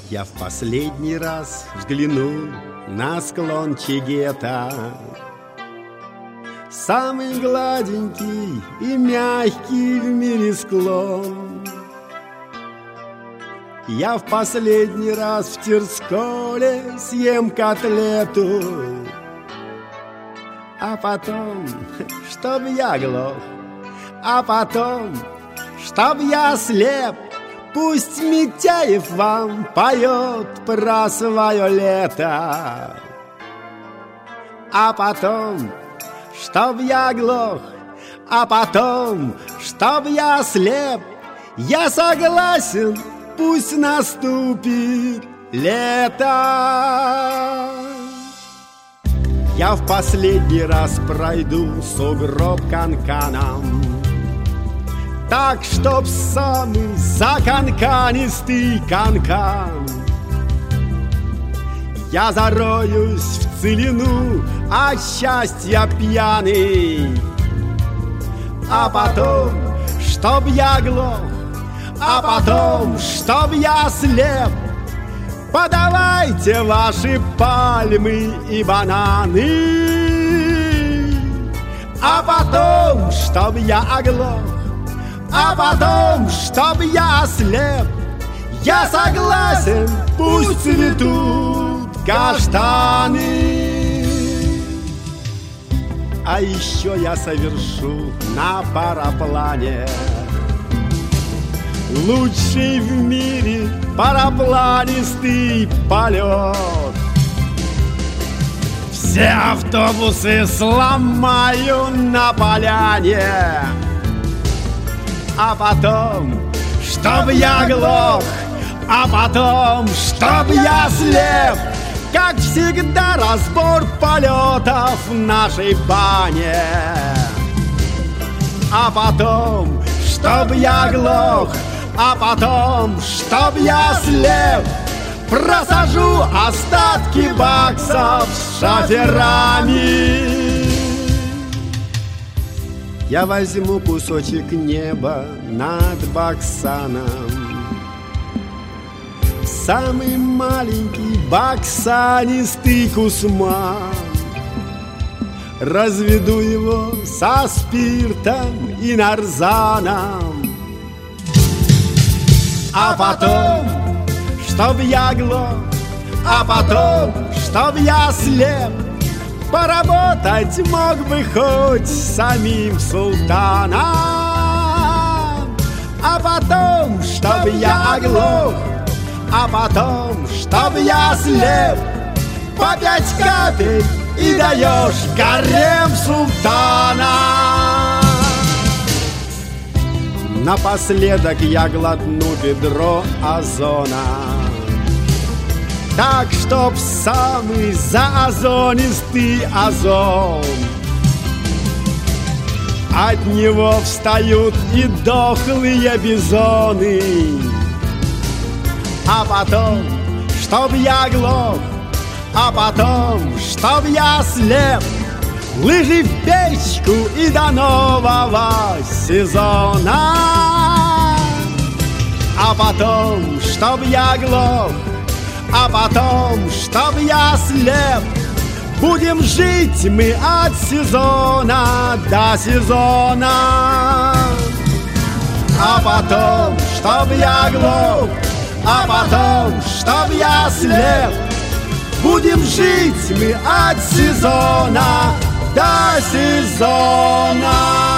Я в последний раз взгляну на склон Чегета, самый гладенький и мягкий в мире склон. Я в последний раз в Терсколе съем котлету, а потом, чтоб я глох, а потом, чтоб я слеп. Пусть Митяев вам поет про свое лето, а потом, чтоб я глох, а потом, чтоб я слеп. Я согласен, пусть наступит лето. Я в последний раз пройду сугроб канканом, так, чтоб самый заканканистый канкан. Я зароюсь в целину от счастья пьяный, а потом, чтоб я глох, а потом, чтоб я слеп. Подавайте ваши пальмы и бананы, а потом, чтоб я оглох, а потом, чтоб я ослеп. Я согласен, пусть цветут каштаны. А еще я совершу на параплане лучший в мире парапланистый полет. Все автобусы сломаю на поляне, а потом, чтоб я глох, а потом, чтоб я слеп. Как всегда, разбор полетов в нашей бане, а потом, чтоб я глох, а потом, чтоб я слеп. Просажу остатки баксов с шоферами. Я возьму кусочек неба над Баксаном, самый маленький баксанистый кусман. Разведу его со спиртом и нарзаном, а потом, чтоб я глох, а потом, чтоб я слеп. Поработать мог бы хоть самим султаном, а потом, чтоб я оглох, а потом, чтоб я слеп. По 5 капель и даешь гарем султана. Напоследок я глотну ведро озона, так, чтоб самый заозонистый озон. От него встают и дохлые бизоны, а потом, чтоб я глох, а потом, чтоб я слеп. Лыжи в печку и до нового сезона, а потом, чтоб я глох, а потом, чтоб я слеп. Будем жить мы от сезона до сезона, а потом, чтоб я глох, а потом, чтоб я слеп. Будем жить мы от сезона до сезона.